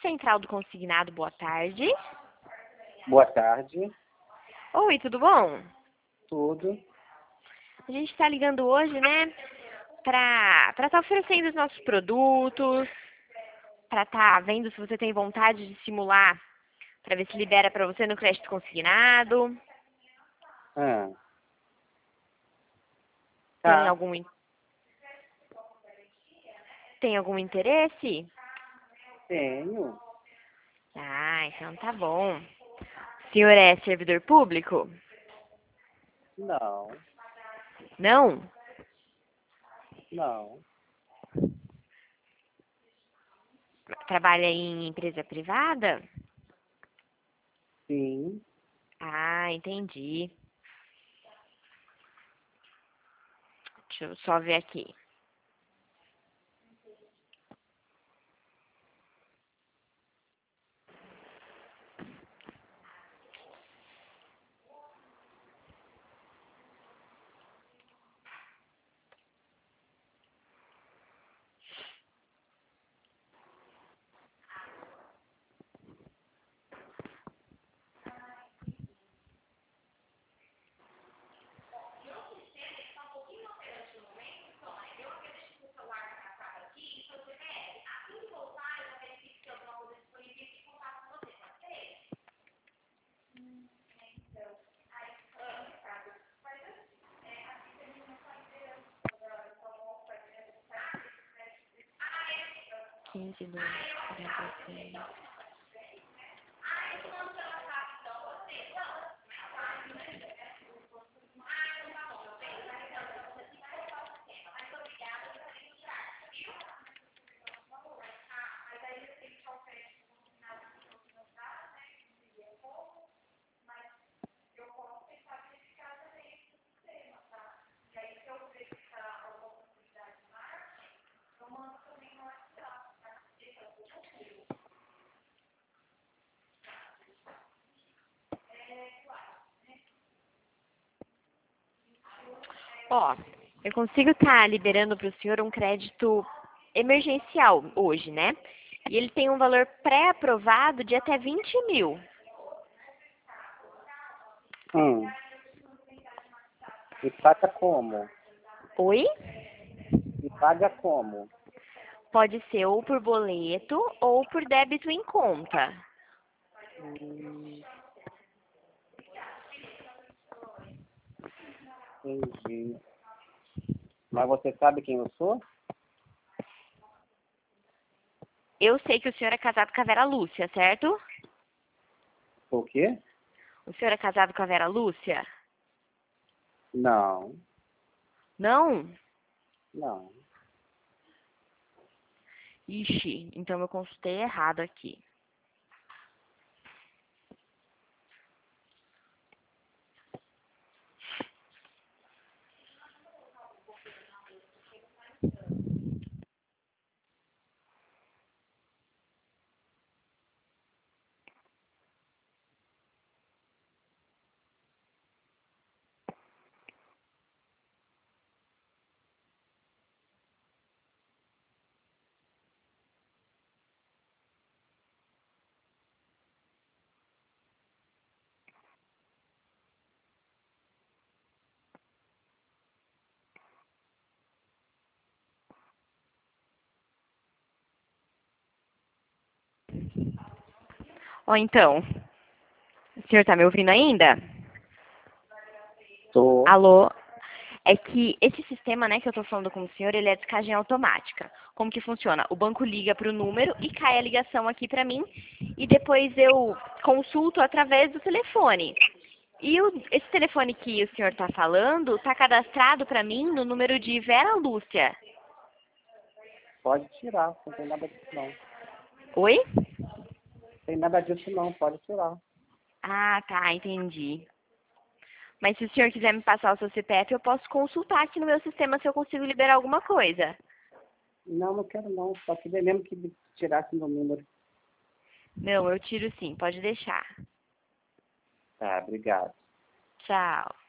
Central do Consignado, boa tarde. Boa tarde, Oi, tudo bom? tudo. A gente está ligando hoje, né, para estar oferecendo os nossos produtos, para estar vendo se você tem vontade de simular, para ver se libera para você no crédito consignado. Ah, Tem tá, algum, tem algum interesse? tenho. Ah, então tá bom. O senhor é servidor público? Não, Não? não, Trabalha em empresa privada? sim. Ah, entendi. Deixa eu só ver aqui. Quinze, 12, 46. Ó, eu consigo estar liberando para o senhor um crédito emergencial hoje, né? E ele tem um valor pré-aprovado de até 20 mil. Hum. E paga como? Oi? E paga como? Pode ser ou por boleto ou por débito em conta. Hum, entendi. Mas você sabe quem eu sou? Eu sei que o senhor é casado com a Vera Lúcia, certo? O quê? O senhor é casado com a Vera Lúcia? Não, Não? não. Ixi, então eu consultei errado aqui. Ó, então, o senhor tá me ouvindo ainda? Tô. Alô? É que esse sistema, né, que eu tô falando com o senhor, ele é descagem automática. Como que funciona? O banco liga pro número e cai a ligação aqui pra mim e depois eu consulto através do telefone. E esse telefone que o senhor tá falando tá cadastrado pra mim no número de Vera Lúcia. Pode tirar, não tem nada disso não. Oi? Tem nada disso não, pode tirar. Ah, tá, entendi. Mas se o senhor quiser me passar o seu CPF, eu posso consultar aqui no meu sistema se eu consigo liberar alguma coisa. Não, não quero não. Só queria mesmo que tirasse meu número. Não, eu tiro sim, pode deixar. Tá, obrigado. Tchau.